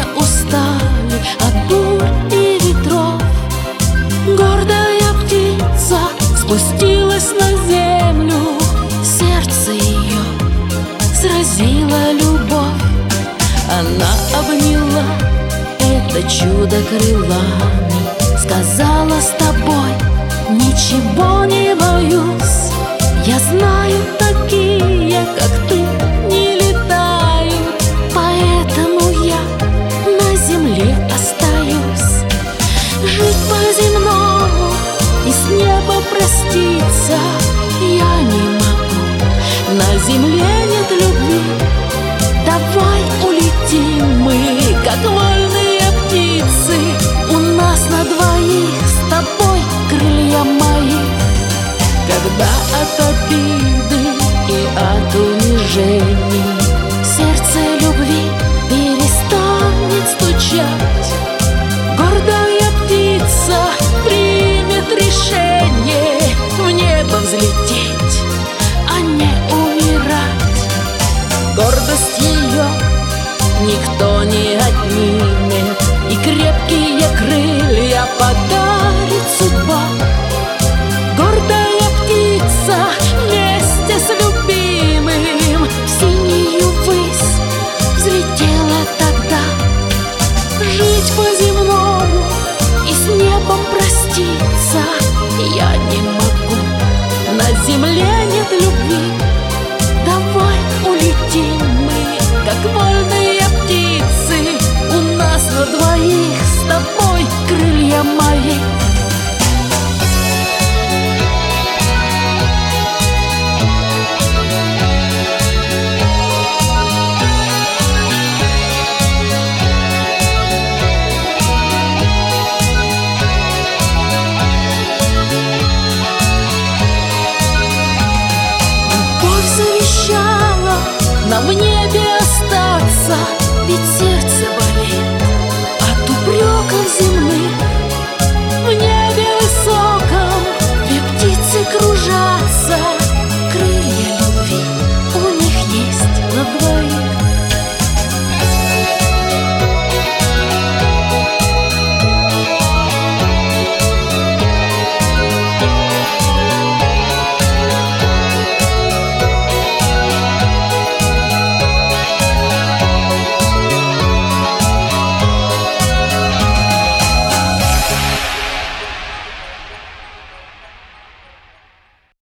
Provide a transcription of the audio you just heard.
устали от бурь и ветров. Гордая птица спустилась на землю, сердце ее сразила любовь. Она обняла это чудо крылами, сказала: с тобой ничего не боюсь. Я знаю, такие, как ты, не летают, поэтому я на земле остаюсь. Жить по-земному и с неба проститься я не могу. На земле нет любви, давай улетим мы, как вольные птицы. У нас на двоих с тобой крылья мои. Когда от обиды и от унижений сердце любви перестанет стучать, гордая птица примет решение в небо взлететь, а не умирать. Гордость ее никто не отнимет, и крепкие крылья подарит судьба. Гордая птица вместе с любимым в синюю высь взлетела тогда. Жить по-земному и с небом проститься я не могу. На земле